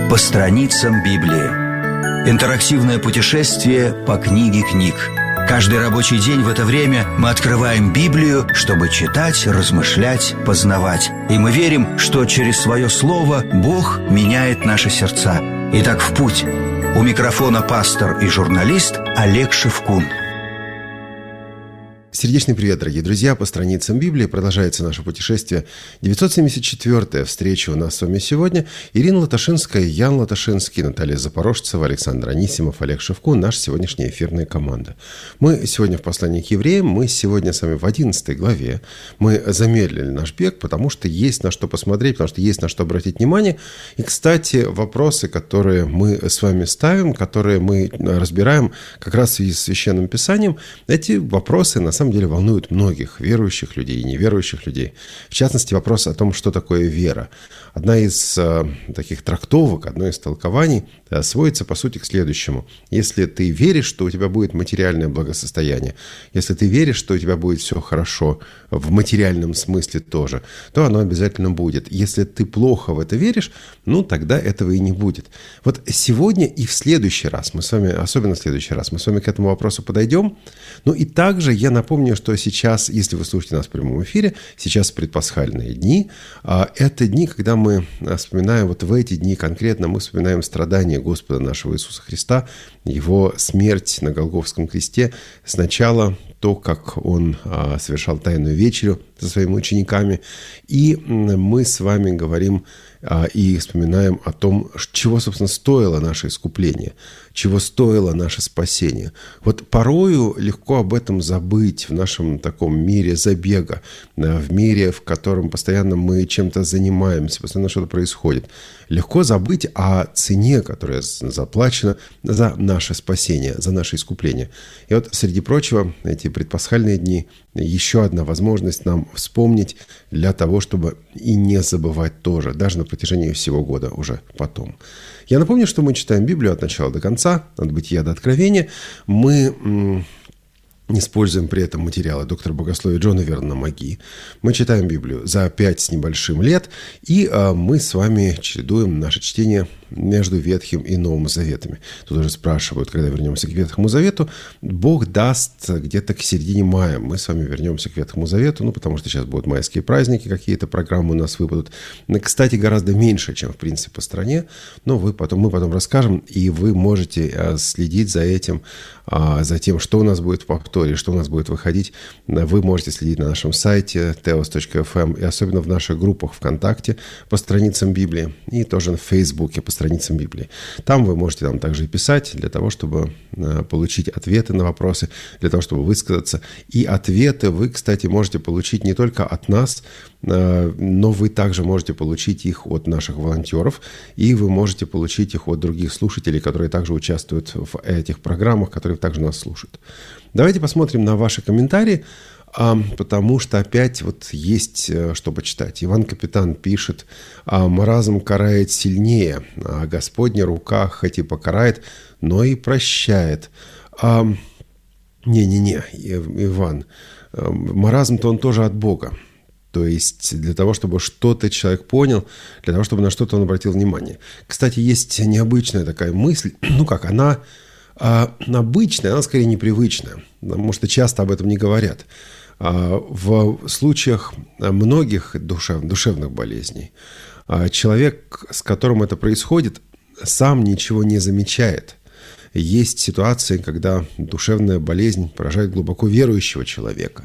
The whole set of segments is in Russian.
По страницам Библии. Интерактивное путешествие по книге книг. Каждый рабочий день в это время мы открываем Библию, чтобы читать, размышлять, познавать. И мы верим, что через свое слово Бог меняет наши сердца. Итак, в путь. У микрофона пастор и журналист Олег Шевкун. Сердечный привет, дорогие друзья! По страницам Библии продолжается наше путешествие. 974-я встреча у нас с вами сегодня. Ирина Латашинская, Ян Латашинский, Наталья Запорожцева, Александр Анисимов, Олег Шевкун. Наша сегодняшняя эфирная команда. Мы сегодня в послании к евреям. Мы сегодня с вами в 11 главе. Мы замедлили наш бег, потому что есть на что посмотреть, потому что есть на что обратить внимание. И, кстати, вопросы, которые мы с вами ставим, которые мы разбираем как раз в связи с Священным Писанием, эти вопросы на самом деле волнуют многих верующих людей и неверующих людей. В частности, вопрос о том, что такое вера. Одна из таких трактовок, одно из толкований сводится, по сути, к следующему. Если ты веришь, что у тебя будет материальное благосостояние, если ты веришь, что у тебя будет все хорошо, в материальном смысле тоже, то оно обязательно будет. Если ты плохо в это веришь, тогда этого и не будет. Вот сегодня и в следующий раз мы с вами, особенно в следующий раз, мы с вами к этому вопросу подойдем. И также я напомню, что сейчас, если вы слушаете нас в прямом эфире, сейчас предпасхальные дни. Это дни, когда мы вспоминаем, вот в эти дни конкретно мы вспоминаем страдания Господа нашего Иисуса Христа, Его смерть на Голгофском кресте. Сначала то, как Он совершал Тайную вечерю со своими учениками. И мы с вами говорим и вспоминаем о том, чего, собственно, стоило наше искупление, чего стоило наше спасение. Вот порою легко об этом забыть в нашем таком мире забега, в мире, в котором постоянно мы чем-то занимаемся, постоянно что-то происходит. Легко забыть о цене, которая заплачена за наше спасение, за наше искупление. И вот, среди прочего, эти предпасхальные дни – еще одна возможность нам вспомнить для того, чтобы и не забывать тоже, даже на протяжении всего года уже потом. Я напомню, что мы читаем Библию от начала до конца, от Бытия до Откровения. Мы используем при этом материалы доктора богословия Джона Вернона Маги. Мы читаем Библию за 5 с небольшим лет, и мы с вами чередуем наше чтение между Ветхим и Новым Заветами. Тут уже спрашивают, когда вернемся к Ветхому Завету. Бог даст где-то к середине мая. Мы с вами вернемся к Ветхому Завету, потому что сейчас будут майские праздники, какие-то программы у нас выпадут. Кстати, гораздо меньше, чем в принципе по стране, но мы потом расскажем, и вы можете следить за этим, за тем, что у нас будет в повторе, что у нас будет выходить. Вы можете следить на нашем сайте teos.fm и особенно в наших группах ВКонтакте по страницам Библии и тоже на Фейсбуке по страницам Библии. Там вы можете нам также и писать для того, чтобы получить ответы на вопросы, для того, чтобы высказаться. И ответы вы, кстати, можете получить не только от нас, но вы также можете получить их от наших волонтеров, и вы можете получить их от других слушателей, которые также участвуют в этих программах, которые также нас слушают. Давайте посмотрим на ваши комментарии, потому что опять есть что почитать. Иван Капитан пишет: «Маразм карает сильнее, а Господня рука хоть и покарает, но и прощает». Не-не-не, Иван, маразм-то он тоже от Бога. То есть для того, чтобы что-то человек понял, для того, чтобы на что-то он обратил внимание. Кстати, есть необычная такая мысль, она обычная, она скорее непривычная, потому что часто об этом не говорят. В случаях многих душевных болезней человек, с которым это происходит, сам ничего не замечает. Есть ситуации, когда душевная болезнь поражает глубоко верующего человека.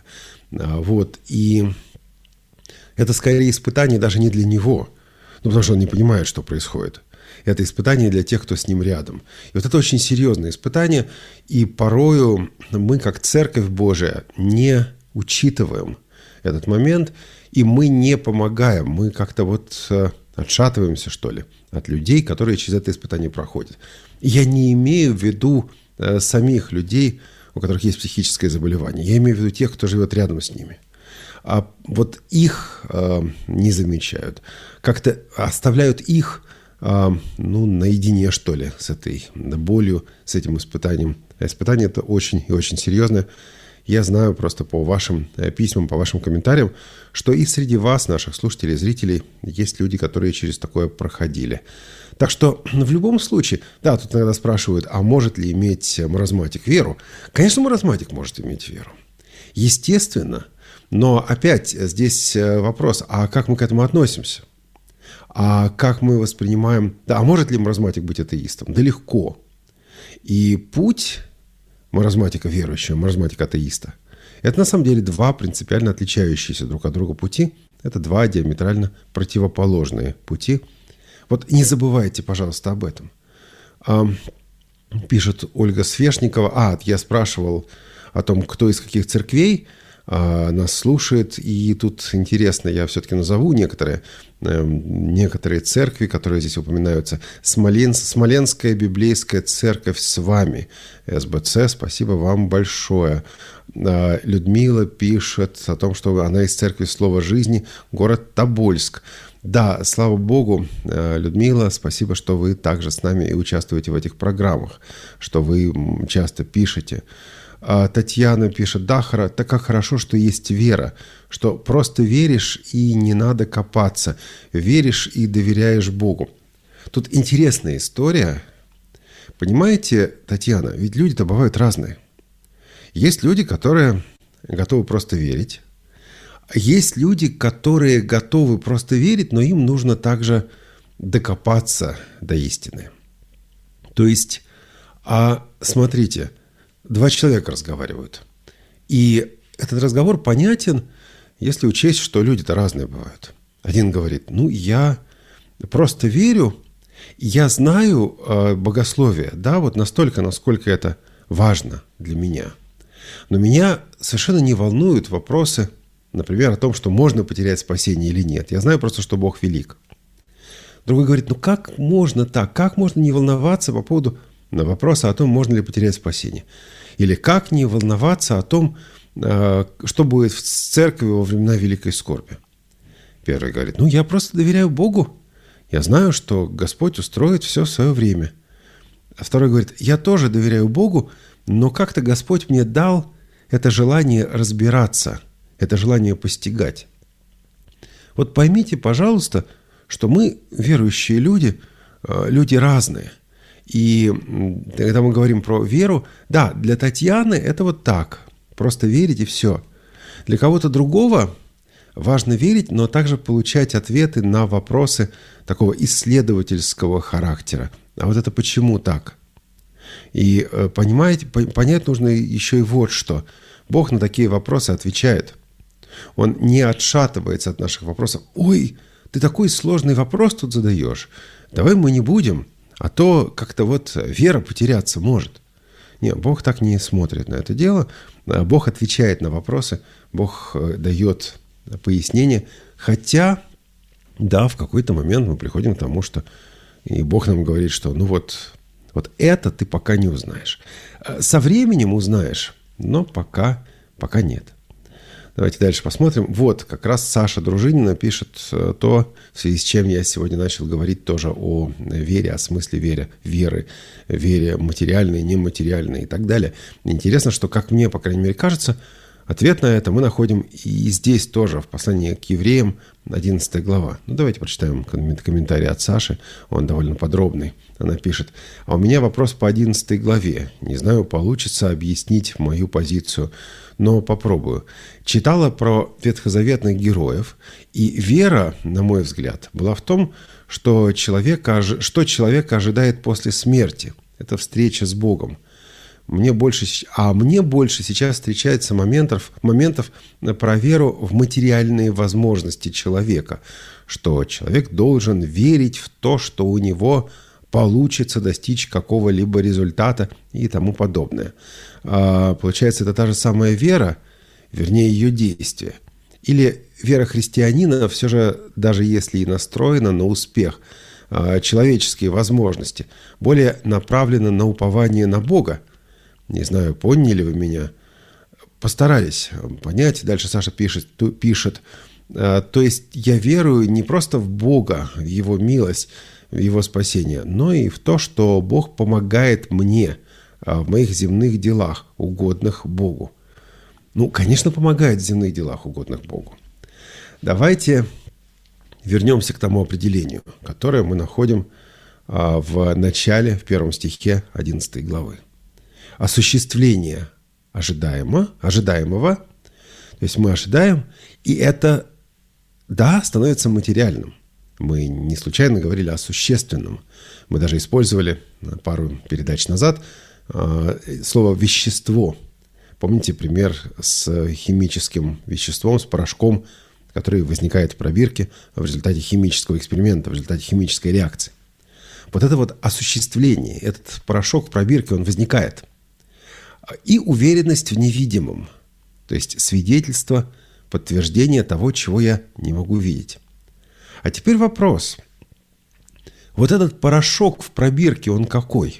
И это скорее испытание даже не для него, потому что он не понимает, что происходит. Это испытание для тех, кто с ним рядом. И это очень серьезное испытание, и порою мы, как Церковь Божия, не учитываем этот момент, и мы не помогаем, мы как-то отшатываемся, что ли, от людей, которые через это испытание проходят. И я не имею в виду самих людей, у которых есть психическое заболевание, я имею в виду тех, кто живет рядом с ними. А их не замечают, как-то оставляют их наедине, что ли, с этой болью, с этим испытанием. А испытание это очень и очень серьезное. я знаю просто по вашим письмам, по вашим комментариям, что и среди вас, наших слушателей, зрителей, есть люди, которые через такое проходили. Так что в любом случае, да, тут иногда спрашивают, а может ли иметь маразматик веру? Конечно, маразматик может иметь веру. Естественно. Но опять здесь вопрос, а как мы к этому относимся? А как мы воспринимаем... Да, а может ли маразматик быть атеистом? Да легко. И путь маразматика верующего, маразматика атеиста, это на самом деле два принципиально отличающиеся друг от друга пути. Это два диаметрально противоположные пути. Вот не забывайте, пожалуйста, об этом. Пишет Ольга Свешникова. Я спрашивал о том, кто из каких церквей нас слушает. И тут интересно, я все-таки назову некоторые церкви, которые здесь упоминаются. Смоленская библейская церковь с вами. СБЦ, спасибо вам большое. Людмила пишет о том, что она из церкви Слова жизни, город Тобольск. Да, слава Богу, Людмила, спасибо, что вы также с нами и участвуете в этих программах, что вы часто пишете. Татьяна пишет, да, как хорошо, что есть вера, что просто веришь и не надо копаться, веришь и доверяешь Богу. Тут интересная история. Понимаете, Татьяна, ведь люди-то бывают разные. Есть люди, которые готовы просто верить. Есть люди, которые готовы просто верить, но им нужно также докопаться до истины. То есть, смотрите, два человека разговаривают. И этот разговор понятен, если учесть, что люди-то разные бывают. Один говорит, я просто верю, я знаю богословие, да, вот настолько, насколько это важно для меня. Но меня совершенно не волнуют вопросы, например, о том, что можно потерять спасение или нет. Я знаю просто, что Бог велик. Другой говорит, как можно так? Как можно не волноваться по поводу вопроса о том, можно ли потерять спасение? Или как не волноваться о том, что будет в церкви во времена великой скорби? Первый говорит, я просто доверяю Богу. Я знаю, что Господь устроит все в свое время. А второй говорит, я тоже доверяю Богу, но как-то Господь мне дал это желание разбираться, это желание постигать. Вот поймите, пожалуйста, что мы, верующие люди, люди разные. И когда мы говорим про веру, да, для Татьяны это вот так, просто верить и все. Для кого-то другого важно верить, но также получать ответы на вопросы такого исследовательского характера. А вот это почему так? И понять нужно еще и вот что. Бог на такие вопросы отвечает. Он не отшатывается от наших вопросов. Ой, ты такой сложный вопрос тут задаешь. Давай мы не будем, а то как-то вера потеряться может. Нет, Бог так не смотрит на это дело. Бог отвечает на вопросы, Бог дает пояснения. Хотя, да, в какой-то момент мы приходим к тому, что и Бог нам говорит, что вот это ты пока не узнаешь. Со временем узнаешь, но пока нет. Давайте дальше посмотрим. Вот как раз Саша Дружинина пишет то, в связи с чем я сегодня начал говорить тоже о вере, о смысле веры, вере материальной, нематериальной и так далее. Интересно, что, как мне, по крайней мере, кажется, ответ на это мы находим и здесь тоже, в послании к евреям, 11 глава. Давайте прочитаем комментарий от Саши, он довольно подробный. Она пишет, а у меня вопрос по 11 главе. Не знаю, получится объяснить мою позицию, но попробую. Читала про ветхозаветных героев, и вера, на мой взгляд, была в том, что человека ожидает после смерти. Это встреча с Богом. Мне больше сейчас встречается моментов про веру в материальные возможности человека, что человек должен верить в то, что у него получится достичь какого-либо результата и тому подобное. Получается, это та же самая вера, вернее, ее действие. Или вера христианина все же, даже если и настроена на успех, человеческие возможности, более направлена на упование на Бога. Не знаю, поняли вы меня? Постарались понять. Дальше Саша пишет, то есть я верую не просто в Бога, в Его милость, в Его спасение, но и в то, что Бог помогает мне в моих земных делах, угодных Богу. Конечно, помогает в земных делах, угодных Богу. Давайте вернемся к тому определению, которое мы находим в начале, в 1 стихе 11 главы. Осуществление ожидаемого, то есть мы ожидаем, и это, становится материальным. Мы не случайно говорили о существенном. Мы даже использовали пару передач назад слово «вещество». Помните пример с химическим веществом, с порошком, который возникает в пробирке в результате химического эксперимента, в результате химической реакции. Вот это вот осуществление, этот порошок в пробирке, он возникает. И уверенность в невидимом, то есть свидетельство, подтверждение того, чего я не могу видеть. А теперь вопрос. Вот этот порошок в пробирке, он какой?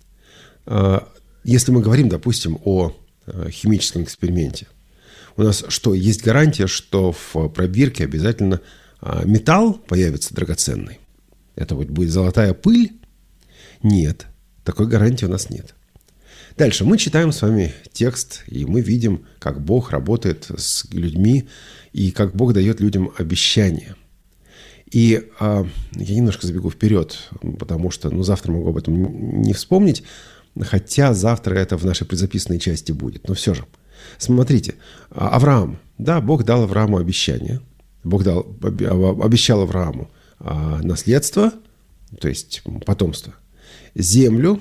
Если мы говорим, допустим, о химическом эксперименте, у нас что, есть гарантия, что в пробирке обязательно металл появится драгоценный? Это вот будет золотая пыль? Нет, такой гарантии у нас нет. Дальше мы читаем с вами текст, и мы видим, как Бог работает с людьми, и как Бог дает людям обещания. И я немножко забегу вперед, потому что завтра могу об этом не вспомнить, хотя завтра это в нашей предзаписанной части будет. Но все же, смотрите, Авраам, Бог дал Аврааму обещание. Бог обещал Аврааму наследство, то есть потомство, землю,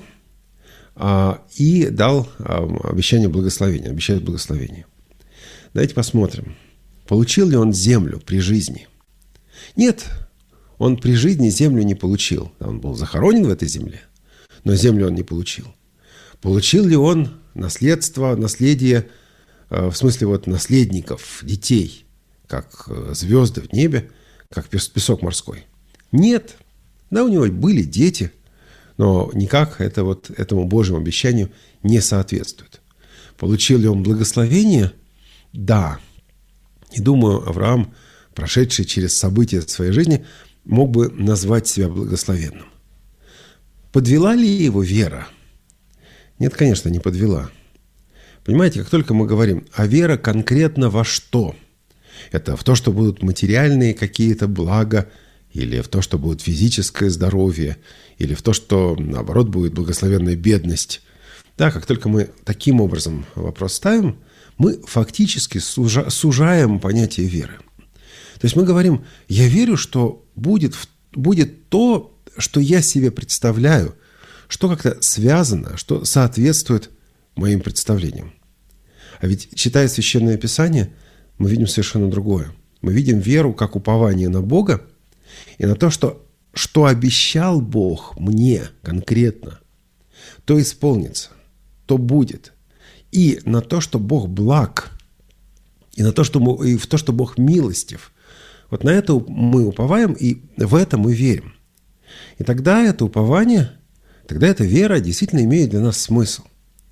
и дал обещание благословения, обещает благословение. Давайте посмотрим, получил ли он землю при жизни. Нет, он при жизни землю не получил. Он был захоронен в этой земле, но землю он не получил. Получил ли он наследие, в смысле наследников, детей, как звезды в небе, как песок морской? Нет. У него были дети, но никак этому Божьему обещанию не соответствует. Получил ли он благословение? Да. И думаю, Авраам, прошедший через события своей жизни, мог бы назвать себя благословенным. Подвела ли его вера? Нет, конечно, не подвела. Понимаете, как только мы говорим, а вера конкретно во что? Это в то, что будут материальные какие-то блага, или в то, что будет физическое здоровье, или в то, что, наоборот, будет благословенная бедность. Как только мы таким образом вопрос ставим, мы фактически сужаем понятие веры. То есть мы говорим, я верю, что будет то, что я себе представляю, что как-то связано, что соответствует моим представлениям. А ведь, читая Священное Писание, мы видим совершенно другое. Мы видим веру как упование на Бога и на то, что обещал Бог мне конкретно, то исполнится, то будет. И на то, что Бог благ, и в то, что Бог милостив. Вот на это мы уповаем, и в это мы верим. И тогда это упование, тогда эта вера действительно имеет для нас смысл.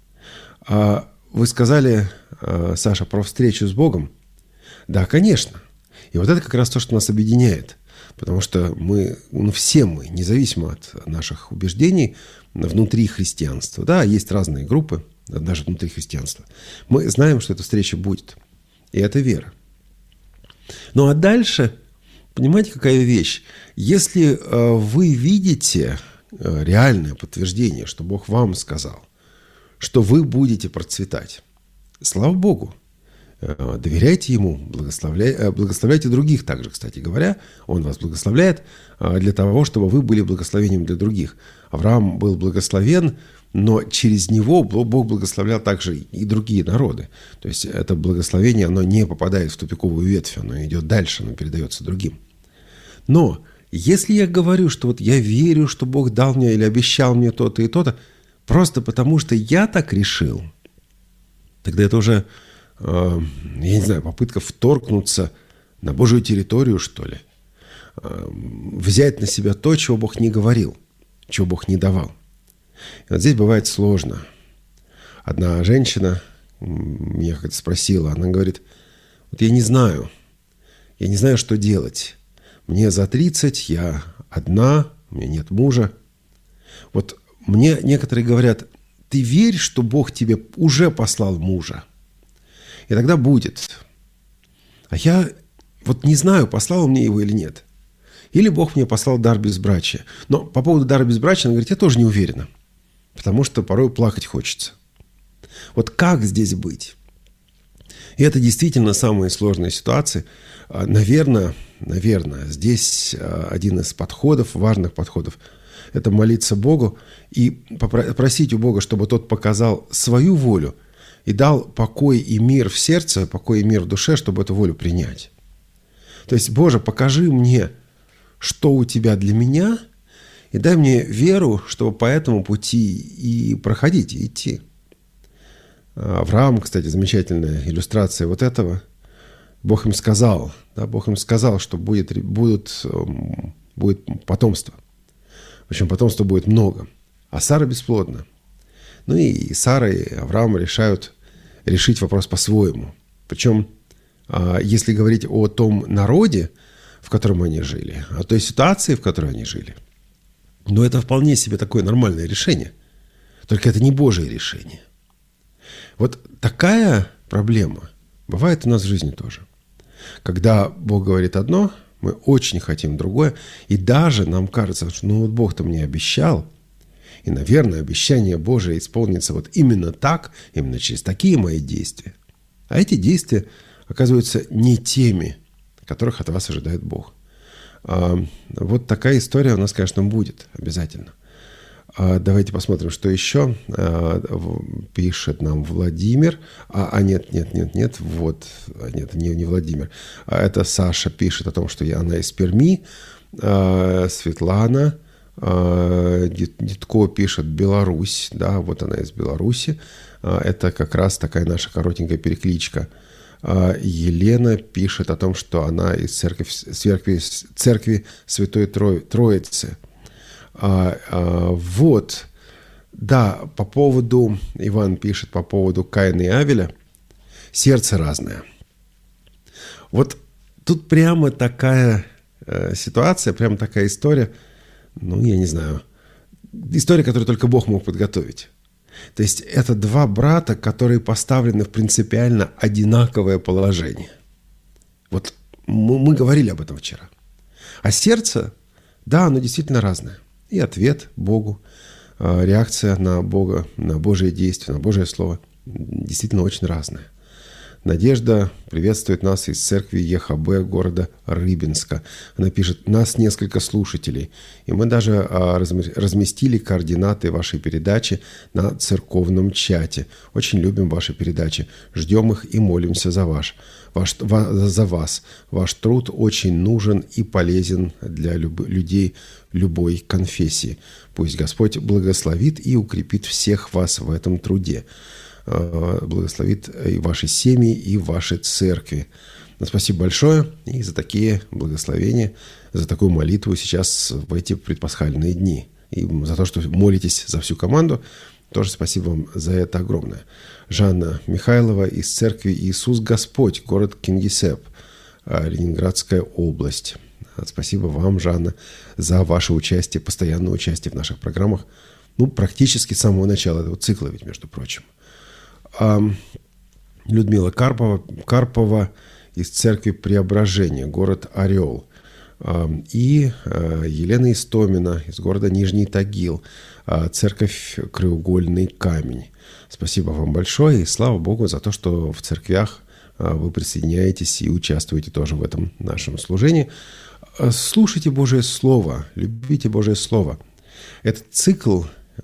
Вы сказали, Саша, про встречу с Богом. Да, конечно. И вот это как раз то, что нас объединяет. Потому что все мы, независимо от наших убеждений, внутри христианства. Да, есть разные группы, даже внутри христианства. Мы знаем, что эта встреча будет. И это вера. Ну а дальше, понимаете, какая вещь? Если вы видите реальное подтверждение, что Бог вам сказал, что вы будете процветать, слава Богу, доверяйте Ему, благословляйте других также, кстати говоря. Он вас благословляет для того, чтобы вы были благословением для других. Авраам был благословен, но через него Бог благословлял также и другие народы. То есть это благословение, оно не попадает в тупиковую ветвь, оно идет дальше, оно передается другим. Но если я говорю, что я верю, что Бог дал мне или обещал мне то-то и то-то, просто потому что я так решил, тогда это уже, я не знаю, попытка вторгнуться на Божью территорию, что ли. Взять на себя то, чего Бог не говорил, чего Бог не давал. И вот здесь бывает сложно. Одна женщина меня как-то спросила, она говорит, я не знаю, что делать. Мне за 30, я одна, у меня нет мужа. Вот мне некоторые говорят, ты верь, что Бог тебе уже послал мужа. И тогда будет. А я вот не знаю, послал он мне его или нет. Или Бог мне послал дар безбрачия. Но по поводу дара безбрачия, она говорит, я тоже не уверена. Потому что порой плакать хочется. Вот как здесь быть? И это действительно самые сложные ситуации. Наверное, здесь один из подходов, важных подходов, это молиться Богу и просить у Бога, чтобы Тот показал свою волю и дал покой и мир в сердце, покой и мир в душе, чтобы эту волю принять. То есть, Боже, покажи мне, что у Тебя для меня, и дай мне веру, чтобы по этому пути и проходить, и идти. Авраам, кстати, замечательная иллюстрация вот этого. Бог им сказал, что будет потомство. Причем потомства будет много. А Сара бесплодна. Ну и Сара, и Авраам решают решить вопрос по-своему. Причем, если говорить о том народе, в котором они жили, о той ситуации, в которой они жили, но это вполне себе такое нормальное решение. Только это не Божие решение. Вот такая проблема бывает у нас в жизни тоже. Когда Бог говорит одно, мы очень хотим другое, и даже нам кажется, что вот Бог-то мне обещал, и, наверное, обещание Божие исполнится вот именно так, именно через такие мои действия. А эти действия оказываются не теми, которых от вас ожидает Бог. Вот такая история у нас, конечно, будет обязательно. Давайте посмотрим, что еще пишет нам Владимир. Нет, не Владимир. Это Саша пишет о том, что она из Перми. Светлана Дитко пишет Беларусь. Да, вот она из Беларуси. Это как раз такая наша коротенькая перекличка. Елена пишет о том, что она из церкви Святой Троицы. Вот, да, по поводу, Иван пишет по поводу Каина и Авеля, сердце разное. Вот тут прямо такая ситуация, прямо такая история, я не знаю, история, которую только Бог мог подготовить. То есть это два брата, которые поставлены в принципиально одинаковое положение. Вот мы говорили об этом вчера. А сердце, да, оно действительно разное. И ответ Богу, реакция на Бога, на Божие действие, на Божие Слово действительно очень разная. Надежда приветствует нас из церкви ЕХБ города Рыбинска. Она пишет, нас несколько слушателей, и мы даже разместили координаты вашей передачи на церковном чате. Очень любим ваши передачи, ждем их и молимся за вас. Ваш труд очень нужен и полезен для людей любой конфессии. Пусть Господь благословит и укрепит всех вас в этом труде. Благословит и ваши семьи, и ваши церкви. Спасибо большое и за такие благословения, за такую молитву сейчас в эти предпасхальные дни. И за то, что молитесь за всю команду, тоже спасибо вам за это огромное. Жанна Михайлова из церкви Иисус Господь, город Кингисепп, Ленинградская область. Спасибо вам, Жанна, за ваше участие, постоянное участие в наших программах. Практически с самого начала этого цикла, ведь, между прочим. Людмила Карпова из церкви Преображения, город Орел. И Елена Истомина из города Нижний Тагил, церковь Краеугольный камень. Спасибо вам большое и слава Богу за то, что в церквях вы присоединяетесь и участвуете тоже в этом нашем служении. Слушайте Божие Слово, любите Божие Слово. Этот цикл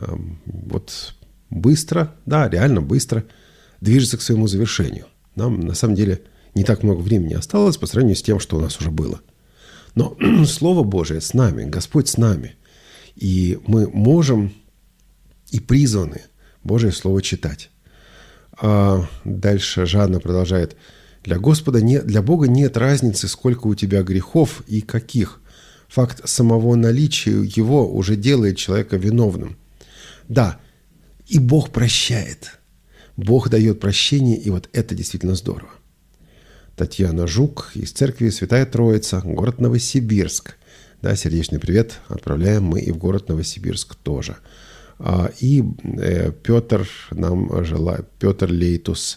быстро, да, реально быстро движется к своему завершению. Нам, на самом деле, не так много времени осталось по сравнению с тем, что у нас уже было. Но Слово Божие с нами, Господь с нами. И мы можем и призваны Божие Слово читать. Дальше Жанна продолжает. Для Бога нет разницы, сколько у тебя грехов и каких. Факт самого наличия его уже делает человека виновным. Да, и Бог прощает. Бог дает прощение, и вот это действительно здорово. Татьяна Жук из церкви Святая Троица, город Новосибирск. Да, сердечный привет отправляем мы и в город Новосибирск тоже. И Петр нам желает, Петр Лейтус,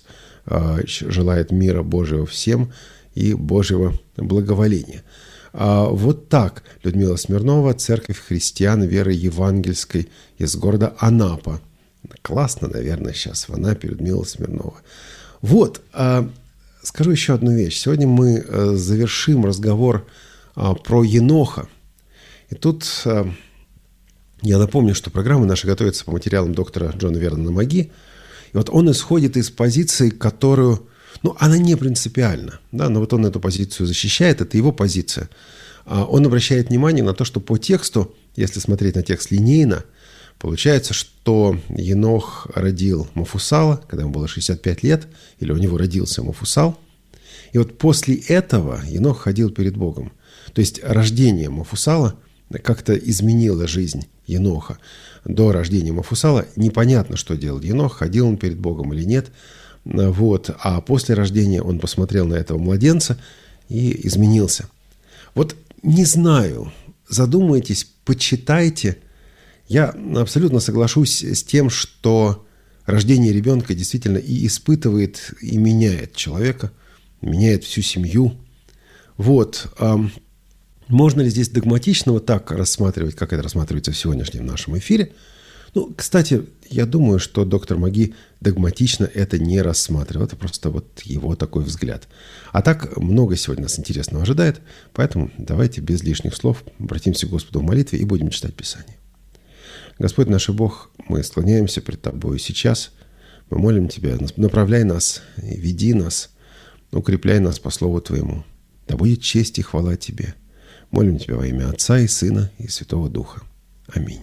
желает мира Божьего всем и Божьего благоволения. Вот так Людмила Смирнова, Церковь христиан веры евангельской из города Анапа. Классно, наверное, сейчас в Анапе Людмила Смирнова. Вот, скажу еще одну вещь. Сегодня мы завершим разговор про Еноха. И тут я напомню, что программа наша готовится по материалам доктора Джона Вернона Маги. И вот он исходит из позиции, которую... она не принципиальна, да, но вот он эту позицию защищает, это его позиция. Он обращает внимание на то, что по тексту, если смотреть на текст линейно, получается, что Енох родил Мафусала, когда ему было 65 лет, или у него родился Мафусал. И вот после этого Енох ходил перед Богом. То есть рождение Мафусала как-то изменило жизнь Еноха. До рождения Мафусала непонятно, что делал Енох, ходил он перед Богом или нет. Вот. А после рождения он посмотрел на этого младенца и изменился. Вот не знаю, задумайтесь, почитайте. Я абсолютно соглашусь с тем, что рождение ребенка действительно и испытывает, и меняет человека, меняет всю семью. Вот. Можно ли здесь догматично вот так рассматривать, как это рассматривается в сегодняшнем нашем эфире? Кстати, я думаю, что доктор Маги догматично это не рассматривал. Это просто вот его такой взгляд. А так много сегодня нас интересного ожидает. Поэтому давайте без лишних слов обратимся к Господу в молитве и будем читать Писание. Господь наш Бог, мы склоняемся пред Тобою сейчас. Мы молим Тебя, направляй нас, веди нас, укрепляй нас по Слову Твоему. Да будет честь и хвала Тебе. Молим Тебя во имя Отца и Сына и Святого Духа. Аминь.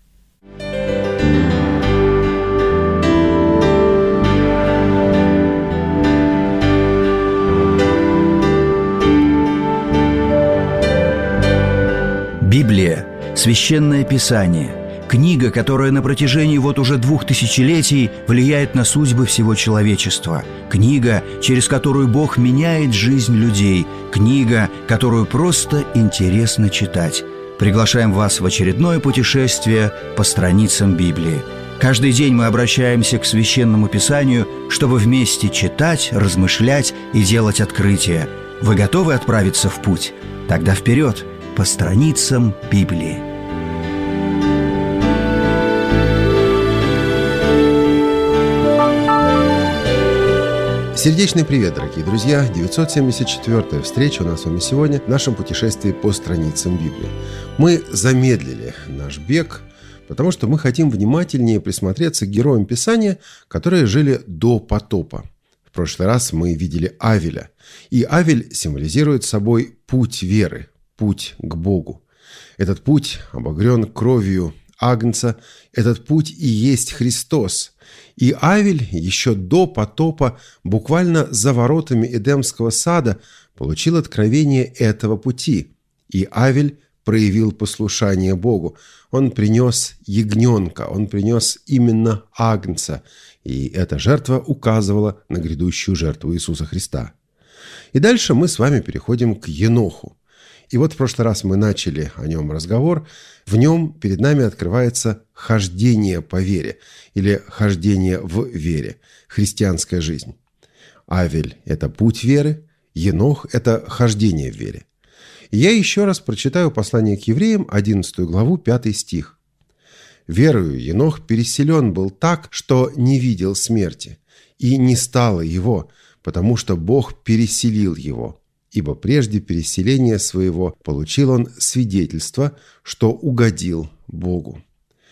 Библия – священное писание, книга, которая на протяжении вот уже 2000 летий влияет на судьбы всего человечества, книга, через которую Бог меняет жизнь людей, книга, которую просто интересно читать. Приглашаем вас в очередное путешествие по страницам Библии. Каждый день мы обращаемся к Священному Писанию, чтобы вместе читать, размышлять и делать открытия. Вы готовы отправиться в путь? Тогда вперед, по страницам Библии. Сердечный привет, дорогие друзья! 974-я встреча у нас с вами сегодня в нашем путешествии по страницам Библии. Мы замедлили наш бег, потому что мы хотим внимательнее присмотреться к героям Писания, которые жили до потопа. В прошлый раз мы видели Авеля. И Авель символизирует собой путь веры, путь к Богу. Этот путь обогрен кровью Агнца. Этот путь и есть Христос. И Авель еще до потопа, буквально за воротами Эдемского сада, получил откровение этого пути. И Авель проявил послушание Богу. Он принес ягненка, он принес именно Агнца. И эта жертва указывала на грядущую жертву Иисуса Христа. И дальше мы с вами переходим к Еноху. И вот в прошлый раз мы начали о нем разговор. В нем перед нами открывается хождение по вере или хождение в вере, христианская жизнь. Авель – это путь веры, Енох – это хождение в вере. И я еще раз прочитаю послание к евреям, 11 главу, 5 стих. «Верою Енох переселен был так, что не видел смерти, и не стало его, потому что Бог переселил его. Ибо прежде переселения своего получил он свидетельство, что угодил Богу».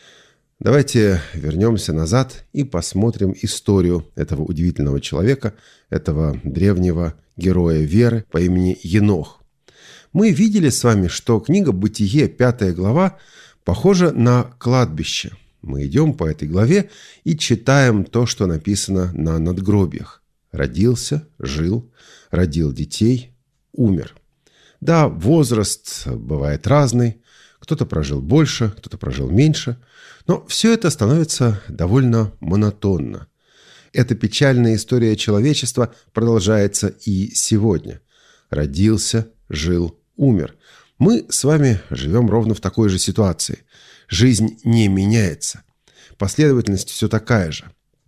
Давайте вернемся назад и посмотрим историю этого удивительного человека, этого древнего героя веры по имени Енох. Мы видели с вами, что книга «Бытие», 5 глава, похожа на кладбище. Мы идем по этой главе и читаем то, что написано на надгробиях. Родился, жил, родил детей, умер. Да, возраст бывает разный. Кто-то прожил больше, кто-то прожил меньше. Но все это становится довольно монотонно. Эта печальная история человечества продолжается и сегодня. Родился, жил, умер. Мы с вами живем ровно в такой же ситуации. Жизнь не меняется. Последовательность все такая же.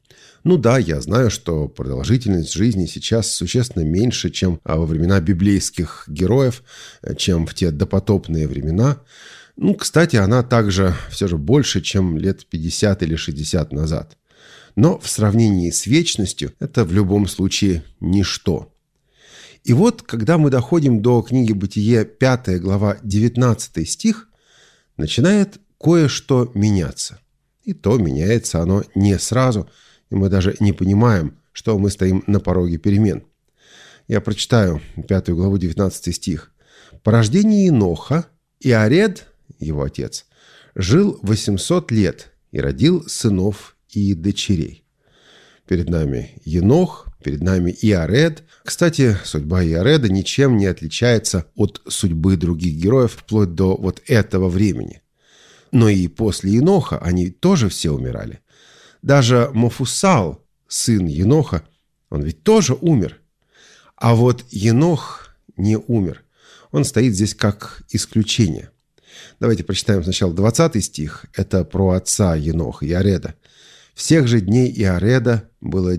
Ну да, я знаю, что продолжительность жизни сейчас существенно меньше, чем во времена библейских героев, чем в те допотопные времена. Кстати, она также все же больше, чем лет 50 или 60 назад. Но в сравнении с вечностью это в любом случае ничто. И вот, когда мы доходим до книги «Бытие», 5 глава, 19 стих, начинает кое-что меняться. И то меняется оно не сразу, и мы даже не понимаем, что мы стоим на пороге перемен. Я прочитаю 5 главу, 19 стих. «По рождении Еноха Иаред, его отец, жил 800 лет и родил сынов и дочерей». Перед нами Енох, перед нами Иаред. Кстати, судьба Иареда ничем не отличается от судьбы других героев вплоть до вот этого времени. Но и после Еноха они тоже все умирали. Даже Мафусал, сын Еноха, он ведь тоже умер. А вот Енох не умер. Он стоит здесь как исключение. Давайте прочитаем сначала 20 стих. Это про отца Еноха, Иареда. «Всех же дней Иареда было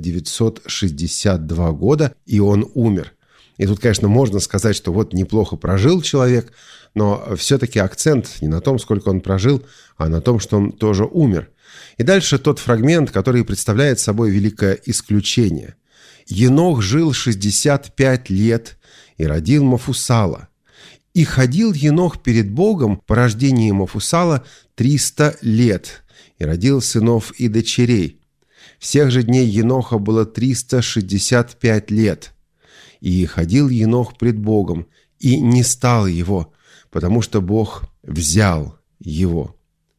962 года, и он умер». И тут, конечно, можно сказать, что вот неплохо прожил человек, но все-таки акцент не на том, сколько он прожил, а на том, что он тоже умер. И дальше тот фрагмент, который представляет собой великое исключение. «Енох жил 65 лет и родил Мафусала. И ходил Енох перед Богом по рождении Мафусала 300 лет, и родил сынов и дочерей. Всех же дней Еноха было 365 лет. И ходил Енох пред Богом, и не стал его, потому что Бог взял его».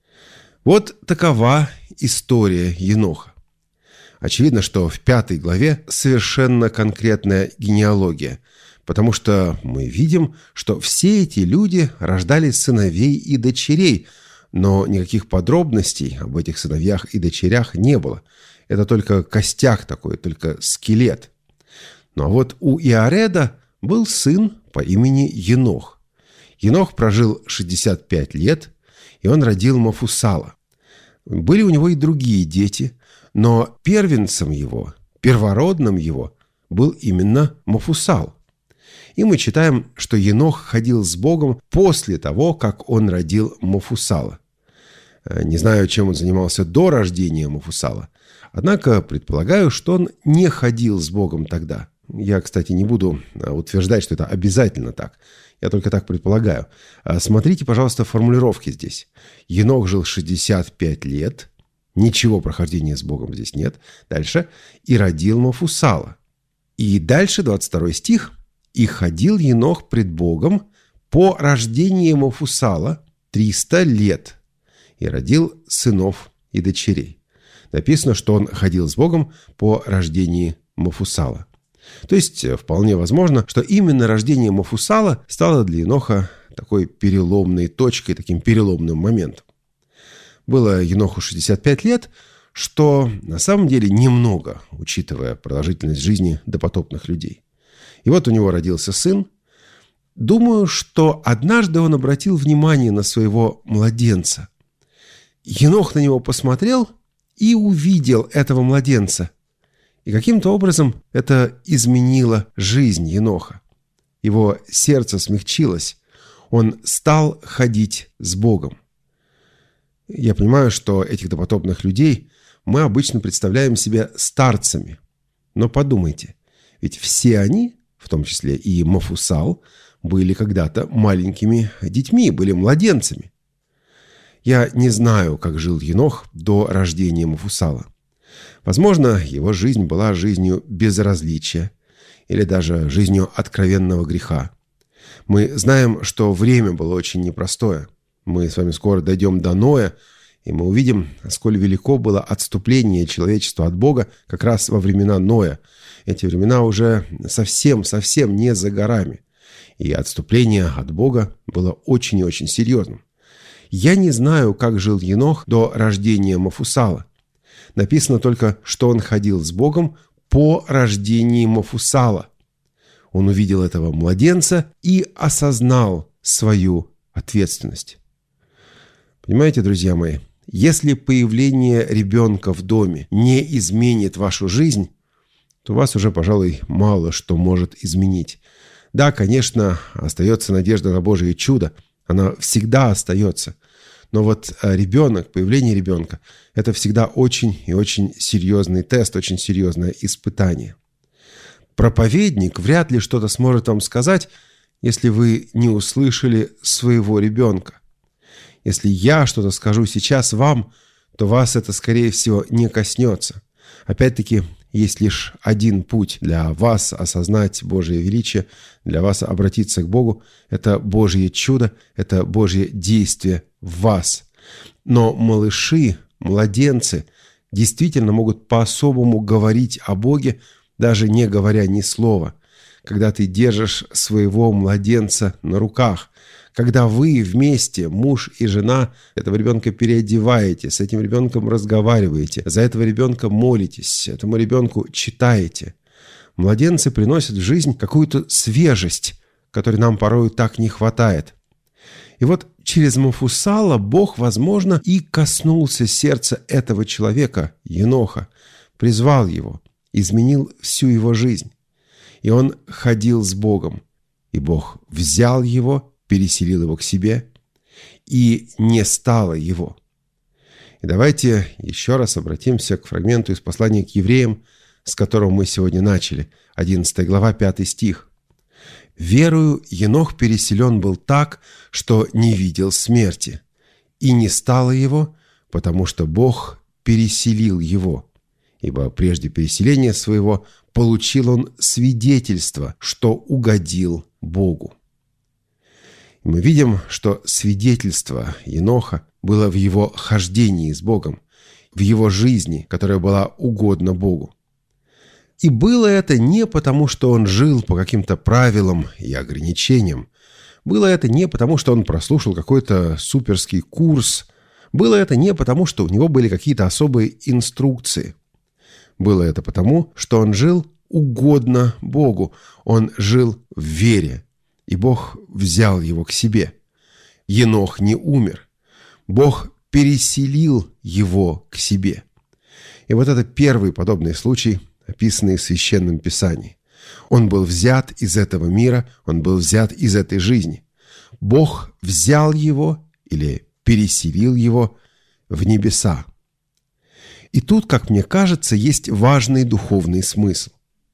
Вот такова история Еноха. Очевидно, что в 5 главе совершенно конкретная генеалогия, потому что мы видим, что все эти люди рождали сыновей и дочерей, но никаких подробностей об этих сыновьях и дочерях не было. Это только костяк такой, только скелет. Ну а вот у Иареда был сын по имени Енох. Енох прожил 65 лет, и он родил Мафусала. Были у него и другие дети, но первенцем его, первородным его, был именно Мафусал. И мы читаем, что Енох ходил с Богом после того, как он родил Мафусала. Не знаю, чем он занимался до рождения Мафусала, однако предполагаю, что он не ходил с Богом тогда. Я, кстати, не буду утверждать, что это обязательно так. Я только так предполагаю. Смотрите, пожалуйста, формулировки здесь. Енох жил 65 лет. Ничего прохождения с Богом здесь нет. Дальше. И родил Мафусала. И дальше 22 стих. И ходил Енох пред Богом по рождении Мафусала 300 лет. И родил сынов и дочерей. Написано, что он ходил с Богом по рождении Мафусала. То есть вполне возможно, что именно рождение Мафусала стало для Еноха такой переломной точкой, таким переломным моментом. Было Еноху 65 лет, что на самом деле немного, учитывая продолжительность жизни допотопных людей. И вот у него родился сын. Думаю, что однажды он обратил внимание на своего младенца. Енох на него посмотрел и увидел этого младенца. И каким-то образом это изменило жизнь Еноха. Его сердце смягчилось. Он стал ходить с Богом. Я понимаю, что этих допотопных людей мы обычно представляем себе старцами. Но подумайте, ведь все они, в том числе и Мафусал, были когда-то маленькими детьми, были младенцами. Я не знаю, как жил Енох до рождения Мафусала. Возможно, его жизнь была жизнью безразличия или даже жизнью откровенного греха. Мы знаем, что время было очень непростое. Мы с вами скоро дойдем до Ноя, и мы увидим, сколь велико было отступление человечества от Бога как раз во времена Ноя. Эти времена уже совсем не за горами. И отступление от Бога было очень и очень серьезным. Я не знаю, как жил Енох до рождения Мафусала. Написано только, что он ходил с Богом по рождении Мафусала. Он увидел этого младенца и осознал свою ответственность. Понимаете, друзья мои, Если появление ребенка в доме не изменит вашу жизнь, то вас уже, пожалуй, мало что может изменить. Да, конечно, остается надежда на Божие чудо. Она всегда остается. Но вот ребенок, появление ребенка – это всегда очень и очень серьезный тест, очень серьезное испытание. Проповедник вряд ли что-то сможет вам сказать, если вы не услышали своего ребенка. Если я что-то скажу сейчас вам, то вас это, скорее всего, не коснется. Опять-таки, есть лишь один путь для вас осознать Божие величие, для вас обратиться к Богу. Это Божье чудо, это Божье действие в вас. Но малыши, младенцы действительно могут по-особому говорить о Боге, даже не говоря ни слова. Когда ты держишь своего младенца на руках, когда вы вместе, муж и жена, этого ребенка переодеваете, с этим ребенком разговариваете, за этого ребенка молитесь, этому ребенку читаете. Младенцы приносят в жизнь какую-то свежесть, которой нам порой так не хватает. И вот через Мафусала Бог, возможно, и коснулся сердца этого человека, Еноха, призвал его, изменил всю его жизнь. И он ходил с Богом, и Бог взял его, переселил его к себе, и не стало его. И давайте еще раз обратимся к фрагменту из послания к евреям, с которого мы сегодня начали, 11 глава, 5 стих. «Верою Енох переселен был так, что не видел смерти, и не стало его, потому что Бог переселил его. Ибо прежде переселения своего получил он свидетельство, что угодил Богу». Мы видим, что свидетельство Еноха было в его хождении с Богом, в его жизни, которая была угодна Богу. И было это не потому, что он жил по каким-то правилам и ограничениям. Было это не потому, что он прослушал какой-то суперский курс. Было это не потому, что у него были какие-то особые инструкции. Было это потому, что он жил угодно Богу. Он жил в вере. И Бог взял его к себе. Енох не умер. Бог переселил его к себе. И вот это первый подобный случай, описанный в Священном Писании. Он был взят из этого мира, он был взят из этой жизни. Бог взял его или переселил его в небеса. И тут, как мне кажется, есть важный духовный смысл.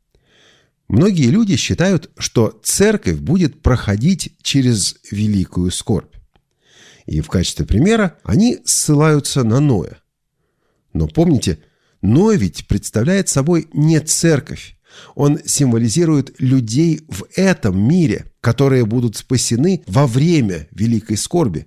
Многие люди считают, что церковь будет проходить через великую скорбь. И в качестве примера они ссылаются на Ноя. Но помните, Ной ведь представляет собой не церковь. Он символизирует людей в этом мире, которые будут спасены во время великой скорби.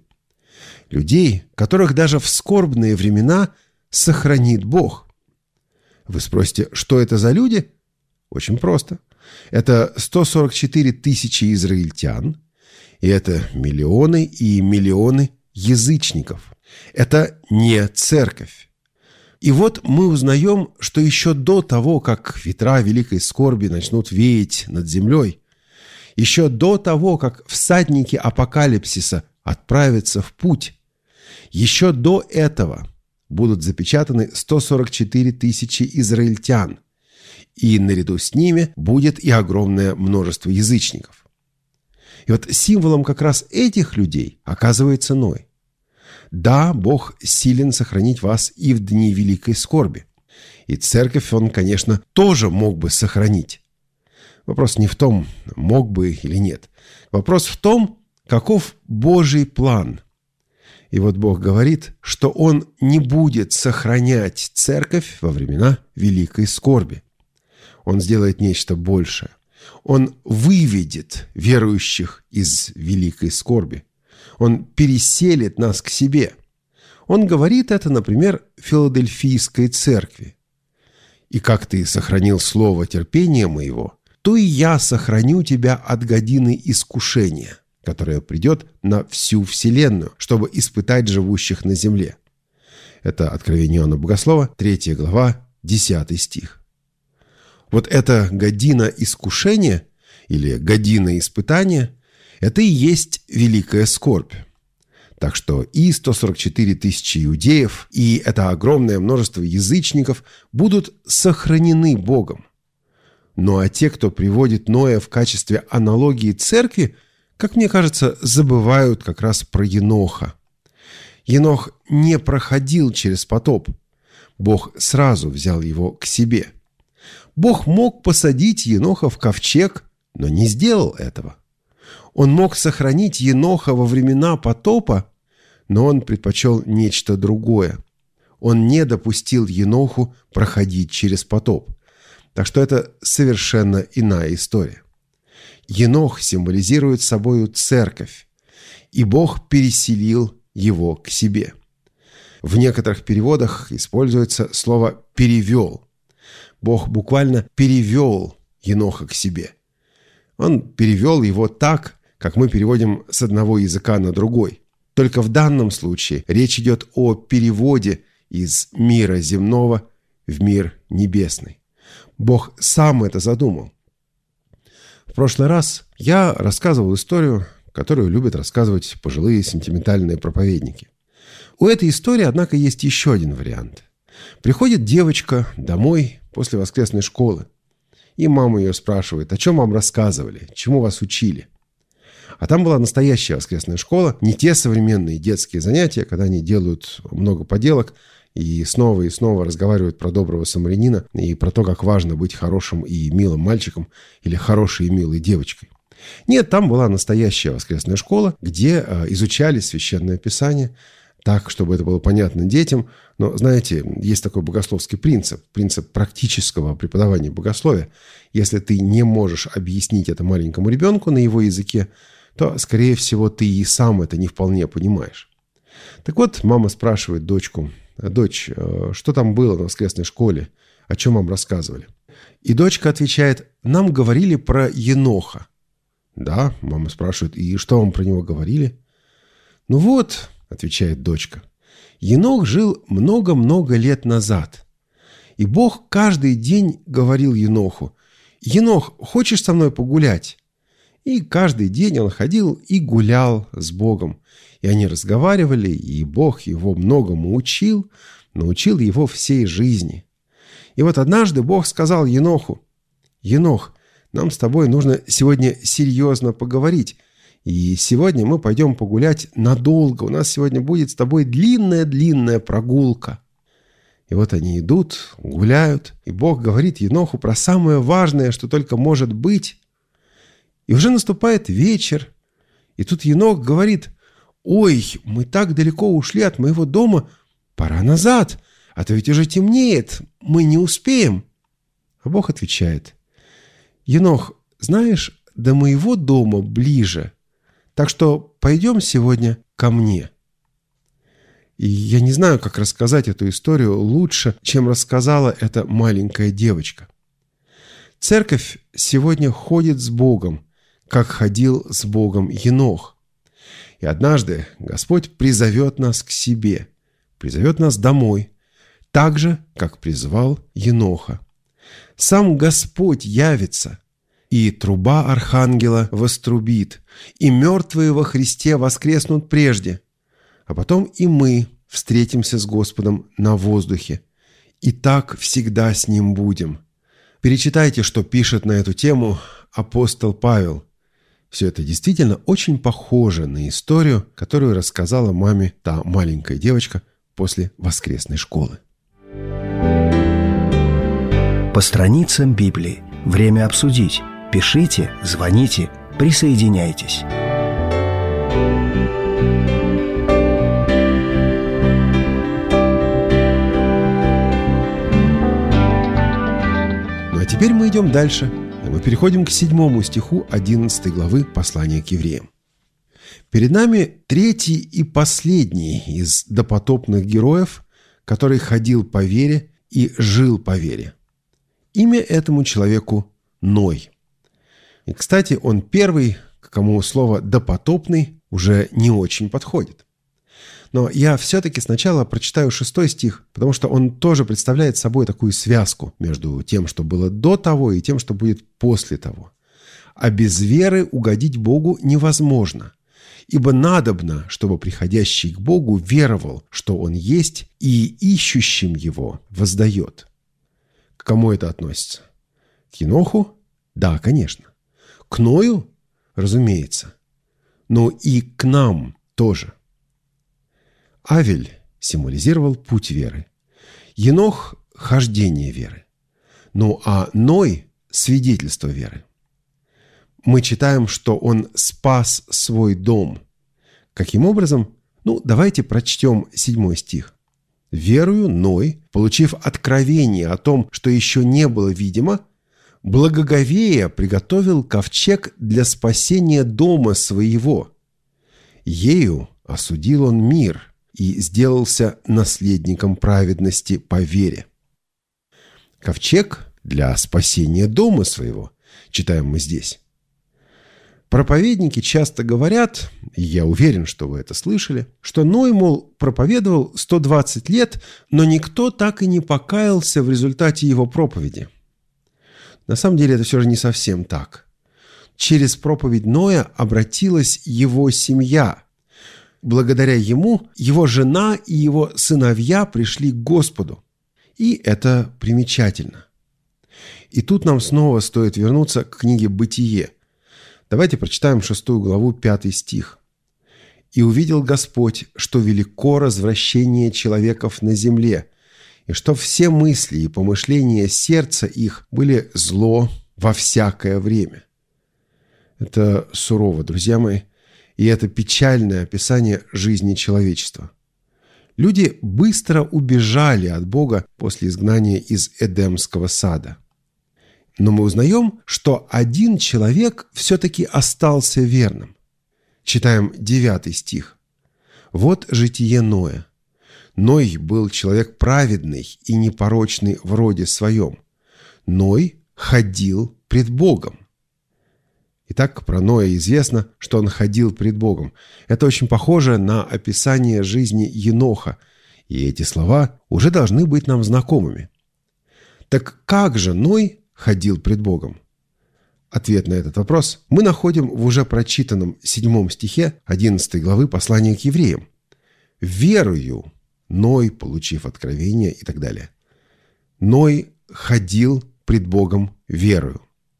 Людей, которых даже в скорбные времена сохранит Бог. Вы спросите, что это за люди? Очень просто. Это 144 тысячи израильтян, и это миллионы и миллионы язычников. Это не церковь. И вот мы узнаем, что еще до того, как ветра великой скорби начнут веять над землей, еще до того, как всадники апокалипсиса отправятся в путь, еще до этого будут запечатаны 144 тысячи израильтян, и наряду с ними будет и огромное множество язычников. И вот символом как раз этих людей оказывается Ной. Да, Бог силен сохранить вас и в дни великой скорби. И церковь Он, конечно, тоже мог бы сохранить. Вопрос не в том, мог бы или нет. Вопрос в том, каков Божий план. И вот Бог говорит, что Он не будет сохранять церковь во времена великой скорби. Он сделает нечто большее. Он выведет верующих из великой скорби. Он переселит нас к себе. Он говорит это, например, Филадельфийской церкви. «И как ты сохранил слово терпения моего, то и я сохраню тебя от годины искушения, которое придет на всю вселенную, чтобы испытать живущих на земле». Это Откровение Иоанна Богослова, 3 глава, 10 стих. Вот эта година искушения или година испытания – это и есть великая скорбь. Так что и 144 тысячи иудеев, и это огромное множество язычников будут сохранены Богом. Ну а те, кто приводит Ноя в качестве аналогии церкви, как мне кажется, забывают как раз про Еноха. Енох не проходил через потоп. Бог сразу взял его к себе. Бог мог посадить Еноха в ковчег, но не сделал этого. Он мог сохранить Еноха во времена потопа, но он предпочел нечто другое. Он не допустил Еноху проходить через потоп. Так что это совершенно иная история. Енох символизирует собою церковь, и Бог переселил его к себе. В некоторых переводах используется слово «перевел». Бог буквально перевел Еноха к себе. Он перевел его так, как мы переводим с одного языка на другой. Только в данном случае речь идет о переводе из мира земного в мир небесный. Бог сам это задумал. В прошлый раз я рассказывал историю, которую любят рассказывать пожилые сентиментальные проповедники. У этой истории, однако, есть еще один вариант. Приходит девочка домой после воскресной школы, и мама ее спрашивает: о чем вам рассказывали, чему вас учили? А там была настоящая воскресная школа, не те современные детские занятия, когда они делают много поделок и снова разговаривают про доброго самарянина и про то, как важно быть хорошим и милым мальчиком или хорошей и милой девочкой. Нет, там была настоящая воскресная школа, где изучали Священное Писание так, чтобы это было понятно детям. Но, знаете, есть такой богословский принцип практического преподавания богословия. Если ты не можешь объяснить это маленькому ребенку на его языке, то, скорее всего, ты и сам это не вполне понимаешь. Так вот, мама спрашивает дочку: «Дочь, что там было на воскресной школе? О чем вам рассказывали?» И дочка отвечает: «Нам говорили про Еноха». «Да», мама спрашивает: «И что вам про него говорили?» «Ну вот», отвечает дочка, «Енох жил много-много лет назад. И Бог каждый день говорил Еноху: „Енох, хочешь со мной погулять?“ И каждый день он ходил и гулял с Богом. И они разговаривали, и Бог его многому учил, научил его всей жизни. И вот однажды Бог сказал Еноху: „Енох, нам с тобой нужно сегодня серьезно поговорить. И сегодня мы пойдем погулять надолго. У нас сегодня будет с тобой длинная-длинная прогулка“. И вот они идут, гуляют, и Бог говорит Еноху про самое важное, что только может быть. И уже наступает вечер, и тут Енох говорит: «Ой, мы так далеко ушли от моего дома, пора назад, а то ведь уже темнеет, мы не успеем». А Бог отвечает: «Енох, знаешь, до моего дома ближе, так что пойдем сегодня ко мне». И я не знаю, как рассказать эту историю лучше, чем рассказала эта маленькая девочка. Церковь сегодня ходит с Богом, как ходил с Богом Енох. И однажды Господь призовет нас к себе, призовет нас домой, так же, как призвал Еноха. Сам Господь явится, и труба архангела вострубит, и мертвые во Христе воскреснут прежде, а потом и мы встретимся с Господом на воздухе, и так всегда с Ним будем. Перечитайте, что пишет на эту тему апостол Павел. Все это действительно очень похоже на историю, которую рассказала маме та маленькая девочка после воскресной школы. По страницам Библии. Время обсудить. Пишите, звоните, присоединяйтесь. Ну а теперь мы идем дальше. Мы переходим к 7 стиху 11 главы послания к евреям. Перед нами третий и последний из допотопных героев, который ходил по вере и жил по вере. Имя этому человеку Ной. И, кстати, он первый, к кому слово «допотопный» уже не очень подходит. Но я все-таки сначала прочитаю 6 стих, потому что он тоже представляет собой такую связку между тем, что было до того, и тем, что будет после того. «А без веры угодить Богу невозможно, Ибо надобно, чтобы приходящий к Богу веровал, что Он есть, и ищущим Его воздает». К кому это относится? К Еноху? Да, конечно. К Ною? Разумеется. Но и к нам тоже. Авель символизировал путь веры. Енох – хождение веры. Ну а Ной – свидетельство веры. Мы читаем, что он спас свой дом. Каким образом? Давайте прочтем 7 стих. «Верою Ной, получив откровение о том, что еще не было видимо, благоговея приготовил ковчег для спасения дома своего. Ею осудил он мир и сделался наследником праведности по вере». Ковчег для спасения дома своего, читаем мы здесь. Проповедники часто говорят, и я уверен, что вы это слышали, что Ной, мол, проповедовал 120 лет, но никто так и не покаялся в результате его проповеди. На самом деле это все же не совсем так. Через проповедь Ноя обратилась его семья. Благодаря ему его жена и его сыновья пришли к Господу. И это примечательно. И тут нам снова стоит вернуться к книге «Бытие». Давайте прочитаем 6 главу, 5 стих. «И увидел Господь, что велико развращение человеков на земле, и что все мысли и помышления сердца их были зло во всякое время». Это сурово, друзья мои, и это печальное описание жизни человечества. Люди быстро убежали от Бога после изгнания из Эдемского сада. Но мы узнаем, что один человек все-таки остался верным. Читаем 9 стих. «Вот житие Ноя. Ной был человек праведный и непорочный в роде своем. Ной ходил пред Богом». Итак, про Ноя известно, что он ходил пред Богом. Это очень похоже на описание жизни Еноха, и эти слова уже должны быть нам знакомыми. Так как же Ной ходил пред Богом? Ответ на этот вопрос мы находим в уже прочитанном 7 стихе 11 главы послания к евреям. «Верою Ной, получив откровение» и так далее. Ной ходил пред Богом верою.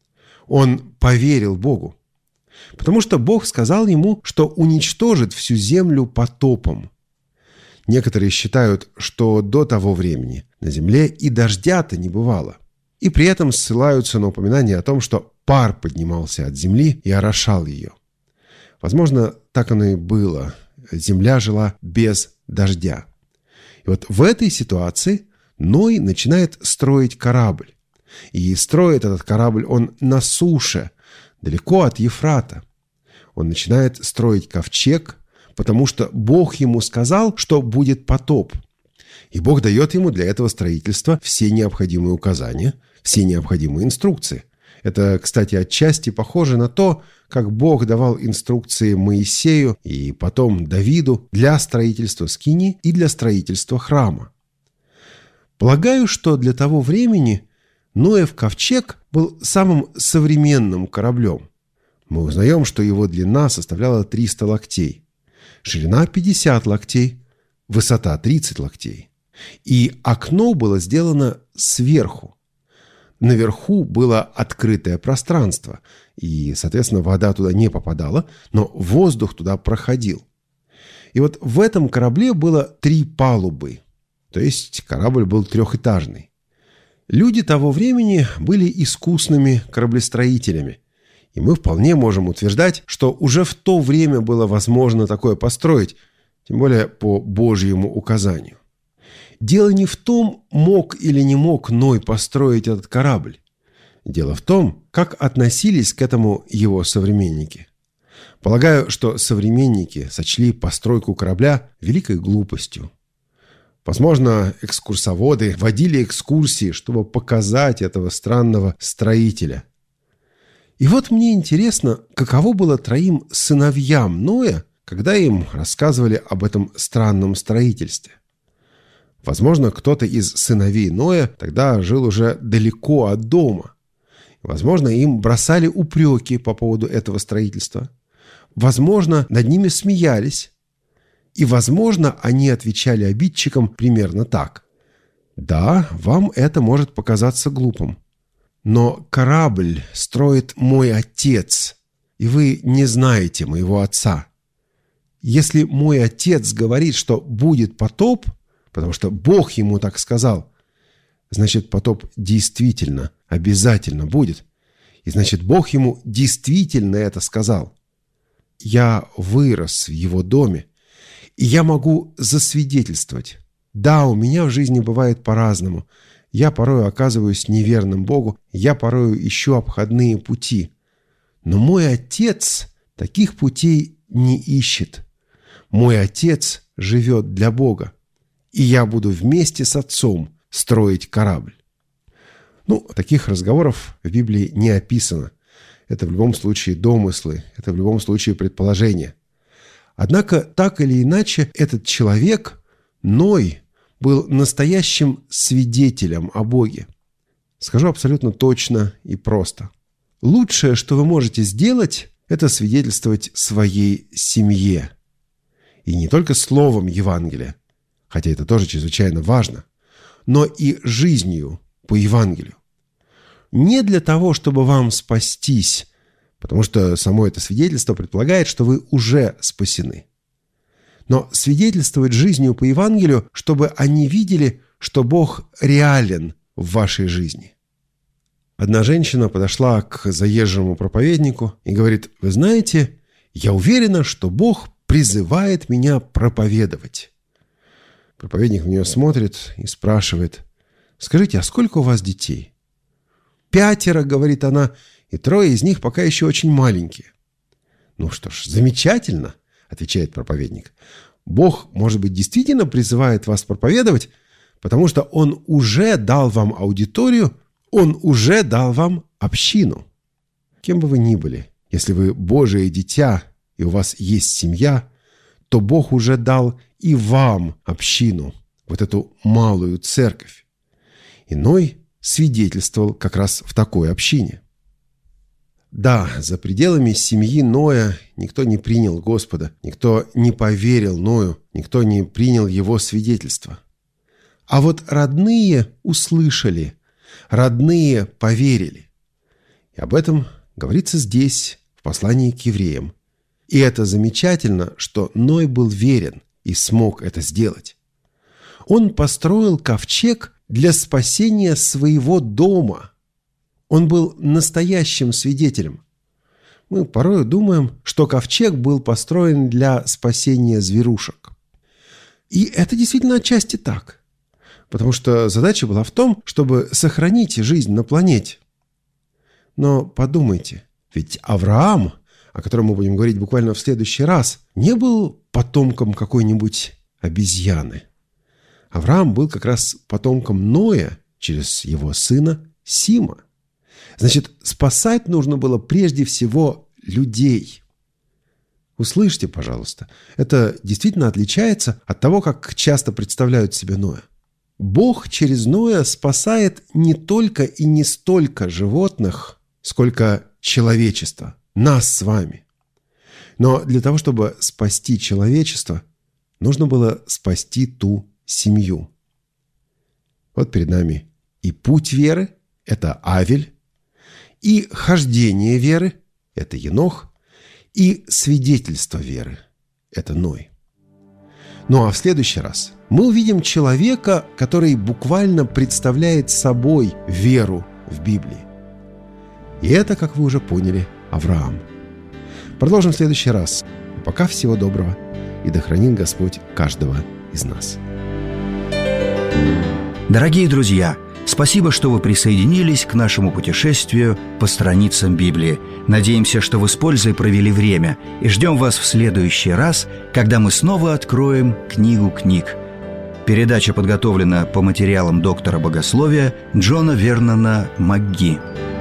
Он поверил Богу, потому что Бог сказал ему, что уничтожит всю землю потопом. Некоторые считают, что до того времени на земле и дождя-то не бывало. И при этом ссылаются на упоминание о том, что пар поднимался от земли и орошал ее. Возможно, так оно и было. Земля жила без дождя. И вот в этой ситуации Ной начинает строить корабль. И строит этот корабль он на суше, далеко от Ефрата. Он начинает строить ковчег, потому что Бог ему сказал, что будет потоп. И Бог дает ему для этого строительства все необходимые указания, все необходимые инструкции. Это, кстати, отчасти похоже на то, как Бог давал инструкции Моисею и потом Давиду для строительства скинии и для строительства храма. Полагаю, что для того времени Ноев ковчег был самым современным кораблем. Мы узнаем, что его длина составляла 300 локтей, ширина 50 локтей, высота 30 локтей. И окно было сделано сверху. Наверху было открытое пространство, и, соответственно, вода туда не попадала, но воздух туда проходил. И вот в этом корабле было 3 палубы, то есть корабль был трехэтажный. Люди того времени были искусными кораблестроителями, и мы вполне можем утверждать, что уже в то время было возможно такое построить, тем более по Божьему указанию. Дело не в том, мог или не мог Ной построить этот корабль. Дело в том, как относились к этому его современники. Полагаю, что современники сочли постройку корабля великой глупостью. Возможно, экскурсоводы водили экскурсии, чтобы показать этого странного строителя. И вот мне интересно, каково было 3 сыновьям Ноя, когда им рассказывали об этом странном строительстве. Возможно, кто-то из сыновей Ноя тогда жил уже далеко от дома. Возможно, им бросали упреки по поводу этого строительства. возможно, над ними смеялись. И, возможно, они отвечали обидчикам примерно так. «Да, вам это может показаться глупым. Но корабль строит мой отец, и вы не знаете моего отца. Если мой отец говорит, что будет потоп, потому что Бог ему так сказал, значит, потоп действительно, обязательно будет. И значит, Бог ему действительно это сказал. Я вырос в его доме, и я могу засвидетельствовать. Да, у меня в жизни бывает по-разному. Я порой оказываюсь неверным Богу, я порой ищу обходные пути. Но мой отец таких путей не ищет. Мой отец живет для Бога, и я буду вместе с отцом строить корабль». Таких разговоров в Библии не описано. Это в любом случае домыслы, это в любом случае предположения. Однако, так или иначе, этот человек, Ной, был настоящим свидетелем о Боге. Скажу абсолютно точно и просто. Лучшее, что вы можете сделать, это свидетельствовать своей семье. И не только словом Евангелия, хотя это тоже чрезвычайно важно, но и жизнью по Евангелию. Не для того, чтобы вам спастись, потому что само это свидетельство предполагает, что вы уже спасены. Но свидетельствовать жизнью по Евангелию, чтобы они видели, что Бог реален в вашей жизни. Одна женщина подошла к заезжему проповеднику и говорит: «Вы знаете, я уверена, что Бог призывает меня проповедовать». Проповедник в нее смотрит и спрашивает: «Скажите, а сколько у вас детей?» 5, говорит она, и 3 из них пока еще очень маленькие. «Ну что ж, замечательно», отвечает проповедник. «Бог, может быть, действительно призывает вас проповедовать, потому что Он уже дал вам аудиторию, Он уже дал вам общину. Кем бы вы ни были, если вы Божие дитя и у вас есть семья, то Бог уже дал и вам общину, вот эту малую церковь». И Ной свидетельствовал как раз в такой общине. Да, за пределами семьи Ноя никто не принял Господа, никто не поверил Ною, никто не принял его свидетельство. А вот родные услышали, родные поверили. И об этом говорится здесь, в послании к евреям. И это замечательно, что Ной был верен и смог это сделать. Он построил ковчег для спасения своего дома. Он был настоящим свидетелем. Мы порой думаем, что ковчег был построен для спасения зверушек. И это действительно отчасти так. Потому что задача была в том, чтобы сохранить жизнь на планете. Но подумайте, ведь Авраам, о котором мы будем говорить буквально в следующий раз, не был потомком какой-нибудь обезьяны. Авраам был как раз потомком Ноя через его сына Сима. Значит, спасать нужно было прежде всего людей. Услышьте, пожалуйста, это действительно отличается от того, как часто представляют себе Ноя. Бог через Ноя спасает не только и не столько животных, сколько человечество, нас с вами. Но для того, чтобы спасти человечество, нужно было спасти ту семью. Вот перед нами и путь веры – это Авель, и хождение веры – это Енох, и свидетельство веры – это Ной. Ну а в следующий раз мы увидим человека, который буквально представляет собой веру в Библии. И это, как вы уже поняли, Авраам. Продолжим в следующий раз. Пока всего доброго, и да хранит Господь каждого из нас. Дорогие друзья, спасибо, что вы присоединились к нашему путешествию по страницам Библии. Надеемся, что вы с пользой провели время, и ждем вас в следующий раз, когда мы снова откроем книгу книг. Передача подготовлена по материалам доктора богословия Джона Вернона МакГи.